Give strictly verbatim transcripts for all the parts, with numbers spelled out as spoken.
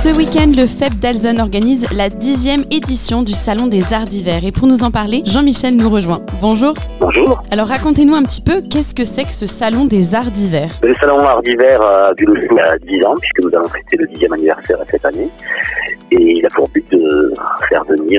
Ce week-end, le F E P d'Alzon organise la dixième édition du Salon des Arts d'Hiver. Et pour nous en parler, Jean-Michel nous rejoint. Bonjour. Bonjour. Alors racontez-nous un petit peu, qu'est-ce que c'est que ce Salon des Arts d'Hiver ? Le Salon Arts d'Hiver a dû nous il y a dix ans, puisque nous allons fêter le dixième anniversaire cette année. Et il a pour but de faire venir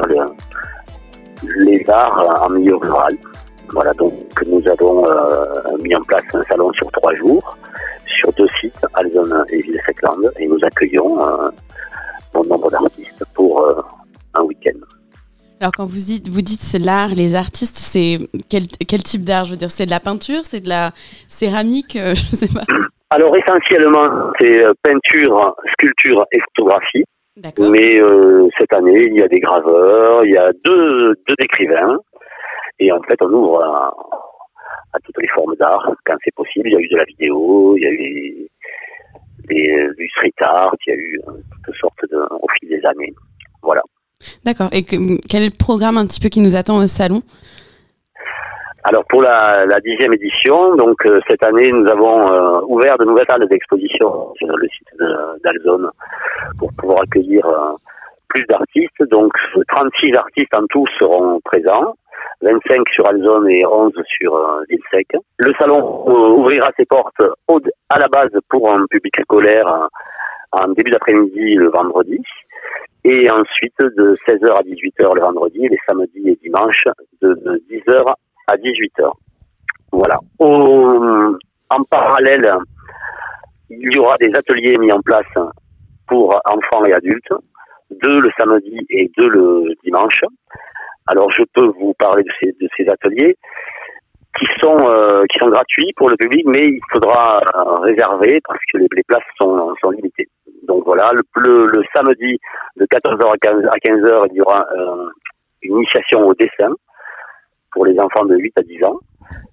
le, les arts en milieu rural. Voilà, donc nous avons euh, mis en place un salon sur trois jours, sur deux sites, Alzon et Villesecland, et nous accueillons un bon nombre d'artistes pour euh, un week-end. Alors quand vous dites, vous dites c'est l'art, les artistes, c'est quel, quel type d'art ? Je veux dire, c'est de la peinture, c'est de la céramique, euh, je sais pas. Alors essentiellement, c'est peinture, sculpture et photographie. D'accord. Mais euh, cette année, il y a des graveurs, il y a deux, deux écrivains. Et en fait, on ouvre à, à toutes les formes d'art quand c'est possible. Il y a eu de la vidéo, il y a eu des, du street art, il y a eu toutes sortes de, au fil des années. Voilà. D'accord. Et que, quel est le programme un petit peu qui nous attend au salon ? Alors pour la, la dixième édition, donc euh, cette année, nous avons euh, ouvert de nouvelles salles d'exposition sur le site de, d'Alzon pour pouvoir accueillir euh, plus d'artistes. Donc trente-six artistes en tout seront présents. vingt-cinq sur Alzon et onze sur euh, Villesec. Le salon euh, ouvrira ses portes au, à la base pour un public scolaire euh, en début d'après-midi le vendredi et ensuite de seize heures à dix-huit heures le vendredi et les samedis et dimanches de, de dix heures à dix-huit heures. Voilà. Au, en parallèle, il y aura des ateliers mis en place pour enfants et adultes, deux le samedi et deux le dimanche. Alors je peux vous parler de ces, de ces ateliers qui sont euh, qui sont gratuits pour le public, mais il faudra euh, réserver parce que les, les places sont, sont limitées. Donc voilà, le, le, le samedi de quatorze heures à quinze heures, il y aura euh, une initiation au dessin pour les enfants de huit à dix ans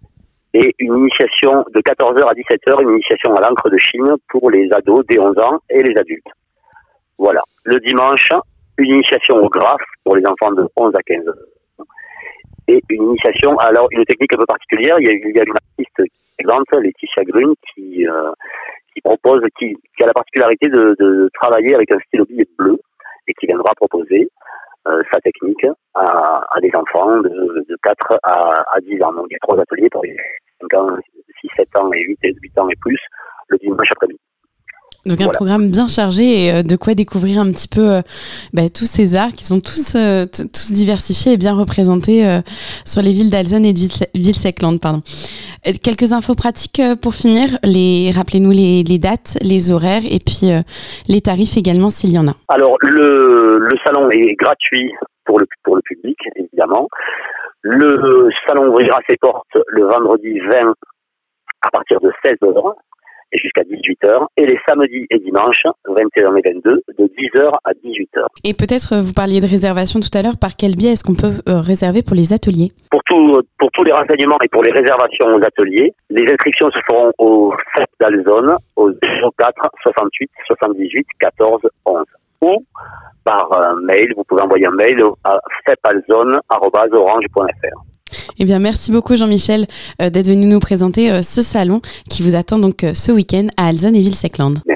et une initiation de quatorze heures à dix-sept heures, une initiation à l'encre de Chine pour les ados dès onze ans et les adultes. Voilà. Le dimanche, une initiation au graphe pour les enfants de onze à quinze ans. Et une initiation, alors une technique un peu particulière, il y a, il y a une artiste présente, Laetitia Grun, qui, euh, qui propose, qui, qui a la particularité de, de travailler avec un stylo billet bleu et qui viendra proposer euh, sa technique à, à des enfants de, de quatre à, à dix ans. Donc il y a trois ateliers pour les cinq ans, six, sept ans et huit, huit ans et plus le dimanche après-midi. Donc un voilà. Programme bien chargé et euh, de quoi découvrir un petit peu euh, bah, tous ces arts qui sont tous, euh, t- tous diversifiés et bien représentés euh, sur les villes d'Alzon et de Villesecland. Pardon. Euh, quelques infos pratiques euh, pour finir. Les, rappelez-nous les, les dates, les horaires et puis euh, les tarifs également s'il y en a. Alors le, le salon est gratuit pour le, pour le public évidemment. Le salon ouvrira ses portes le vendredi vingt à partir de seize heures. Et jusqu'à dix-huit heures, et les samedis et dimanches, vingt et un et vingt-deux, de dix heures à dix-huit heures. Et peut-être, vous parliez de réservation tout à l'heure, par quel biais est-ce qu'on peut euh, réserver pour les ateliers ? Pour, tout, pour tous les renseignements et pour les réservations aux ateliers, les inscriptions se feront au F E P d'Alzon, au zéro quatre soixante-huit soixante-dix-huit quatorze onze. Ou par euh, mail, vous pouvez envoyer un mail à fepalzon arobase orange point f r. Eh bien, merci beaucoup Jean-Michel euh, d'être venu nous présenter euh, ce salon qui vous attend donc euh, ce week-end à Alzon et Villesecland.